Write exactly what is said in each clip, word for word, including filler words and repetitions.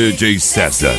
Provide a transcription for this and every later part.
D J César.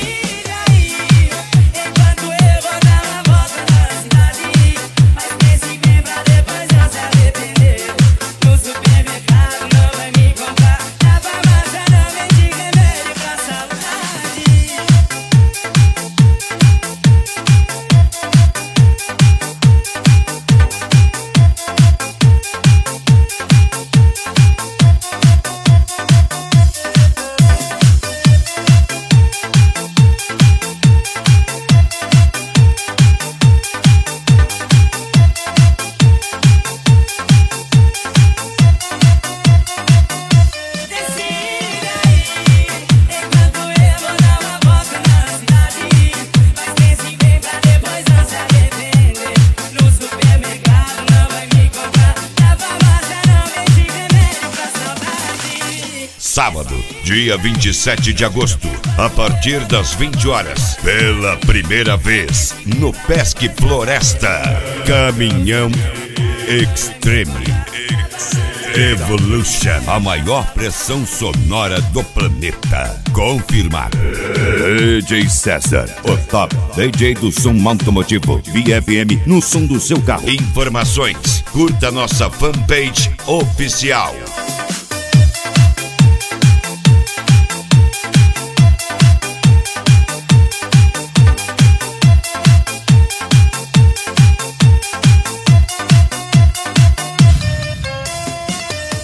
Sábado, dia vinte e sete de agosto, a partir das vinte horas, pela primeira vez, no Pesque Floresta, Caminhão Extreme Evolution, a maior pressão sonora do planeta. Confirmado. D J César, o top D J do som automotivo V F M no som do seu carro. Informações, curta nossa fanpage oficial.